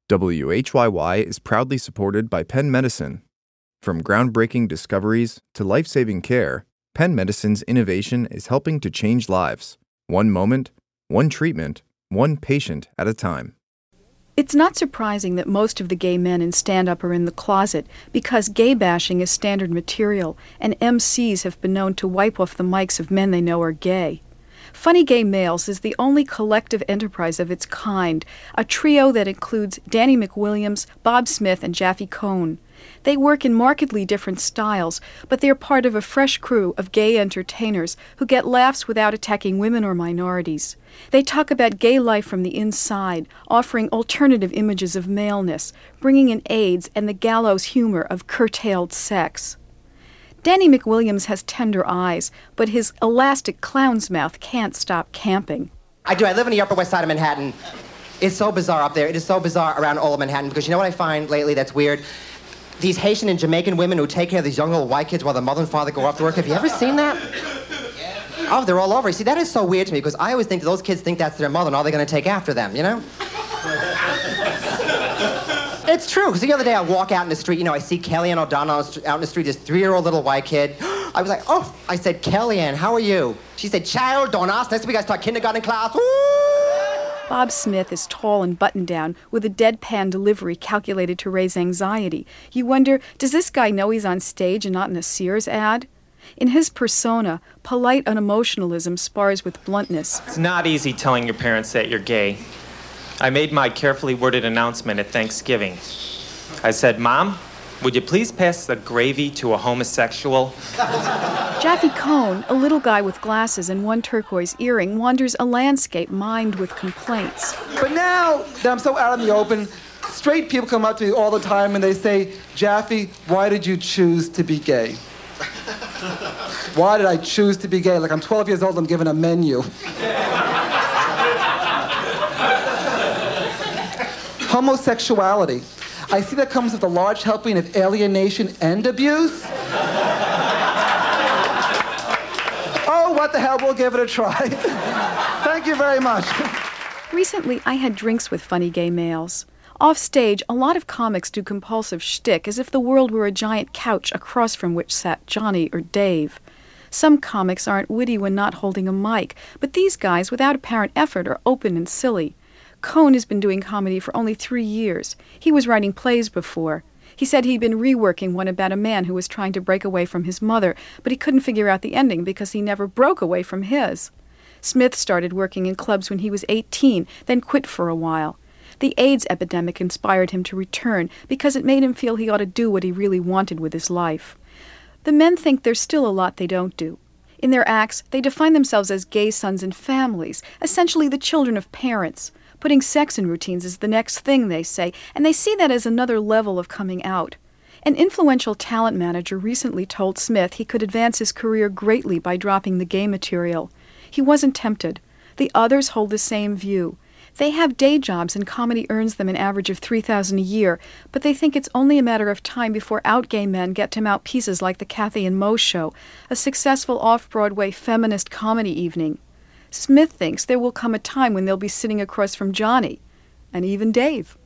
WHYY is proudly supported by Penn Medicine. From groundbreaking discoveries to life-saving care, Penn Medicine's innovation is helping to change lives. One moment, one treatment, one patient at a time. It's not surprising that most of the gay men in stand-up are in the closet because gay bashing is standard material, and MCs have been known to wipe off the mics of men they know are gay. Funny Gay Males is the only collective enterprise of its kind, a trio that includes Danny McWilliams, Bob Smith, and Jaffe Cohn. They work in markedly different styles, but they're part of a fresh crew of gay entertainers who get laughs without attacking women or minorities. They talk about gay life from the inside, offering alternative images of maleness, bringing in AIDS and the gallows humor of curtailed sex. Danny McWilliams has tender eyes, but his elastic clown's mouth can't stop camping. I do. I live in the Upper West Side of Manhattan. It's so bizarre up there. It is so bizarre around all of Manhattan because you know what I find lately that's weird? These Haitian and Jamaican women who take care of these young little white kids while their mother and father go off to work. Have you ever seen that? Oh, they're all over. See, that is so weird to me because I always think that those kids think that's their mother and all they're going to take after them, you know? It's true, because the other day I walk out in the street, I see Kellyanne O'Donnell out in the street, this 3-year-old little white kid. I was like, oh, I said, Kellyanne, how are you? She said, child, don't ask. Next week I start kindergarten class. Woo! Bob Smith is tall and buttoned down with a deadpan delivery calculated to raise anxiety. You wonder, does this guy know he's on stage and not in a Sears ad? In his persona, polite unemotionalism spars with bluntness. It's not easy telling your parents that you're gay. I made my carefully worded announcement at Thanksgiving. I said, Mom, would you please pass the gravy to a homosexual? Jaffe Cohn, a little guy with glasses and one turquoise earring, wanders a landscape mined with complaints. But now that I'm so out in the open, straight people come up to me all the time and they say, Jaffe, why did you choose to be gay? Why did I choose to be gay? Like I'm 12 years old, I'm given a menu. Homosexuality. I see that comes with a large helping of alienation and abuse. Oh, what the hell, we'll give it a try. Thank you very much. Recently, I had drinks with Funny Gay Males. Off stage, a lot of comics do compulsive shtick as if the world were a giant couch across from which sat Johnny or Dave. Some comics aren't witty when not holding a mic, but these guys, without apparent effort, are open and silly. Cohn has been doing comedy for only 3 years. He was writing plays before. He said he'd been reworking one about a man who was trying to break away from his mother, but he couldn't figure out the ending because he never broke away from his. Smith started working in clubs when he was 18, then quit for a while. The AIDS epidemic inspired him to return because it made him feel he ought to do what he really wanted with his life. The men think there's still a lot they don't do. In their acts, they define themselves as gay sons and families, essentially the children of parents. Putting sex in routines is the next thing, they say, and they see that as another level of coming out. An influential talent manager recently told Smith he could advance his career greatly by dropping the gay material. He wasn't tempted. The others hold the same view. They have day jobs and comedy earns them an average of $3,000 a year, but they think it's only a matter of time before out gay men get to mount pieces like the Kathy and Mo Show, a successful off-Broadway feminist comedy evening. Smith thinks there will come a time when they'll be sitting across from Johnny, and even Dave.